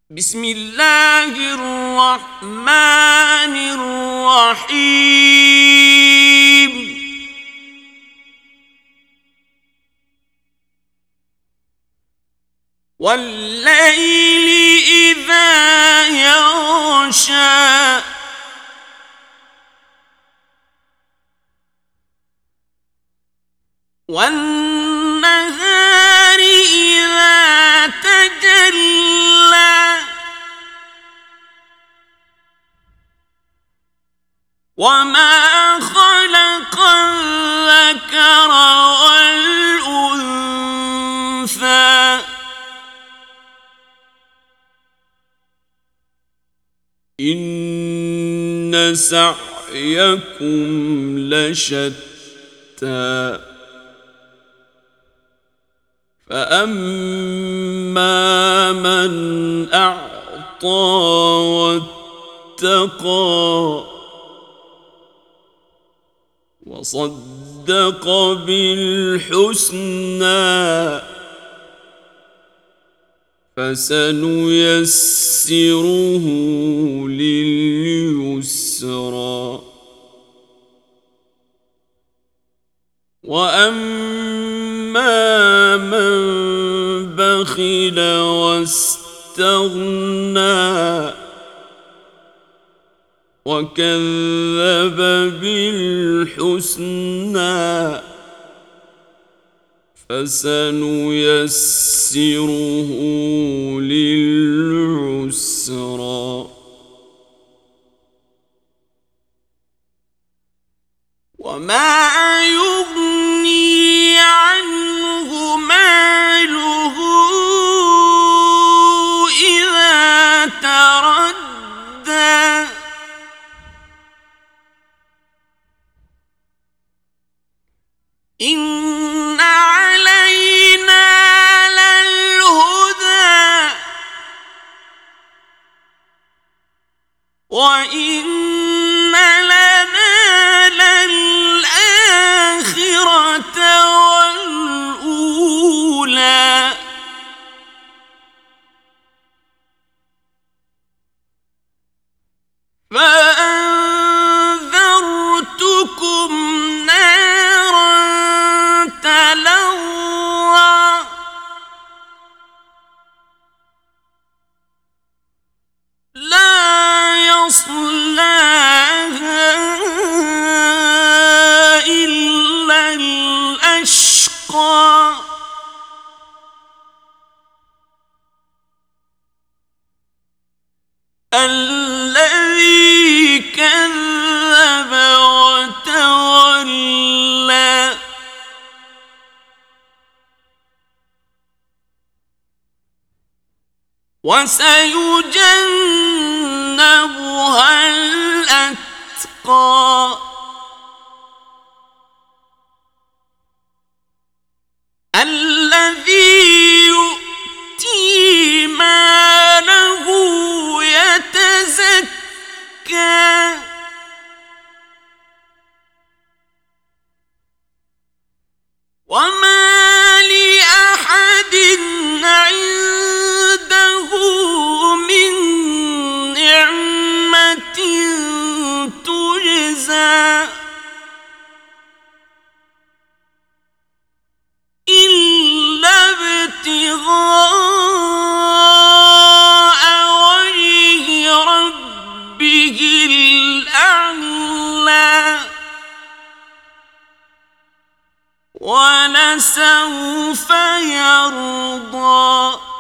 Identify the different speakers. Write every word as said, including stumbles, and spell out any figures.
Speaker 1: بسم الله الرحمن الرحيم والليل إذا يغشى والنهار إذا تجلى وما خلق الذكر والأنثى إن سعيكم لشتى فأما من أعطى واتقى وصدق بالحسنى فسنيسره لليسرى وأما من بخل واستغنى وكذب بالحسنى فسنيسره للعسرى وما يغني عنه ماله إذا تردى إن علينا للهدى وإن لنا للآخرة والأولى فأنذرتكم نارا تلظى لا يصلاها إلا الأشقى الذي كذب وتولى وسيجنبها الأتقى الذي يؤتي ماله يتزكى وما لأحد عنده من نعمة تجزى إلا ابتغاء وجه ربه الأعلى ولسوف يرضى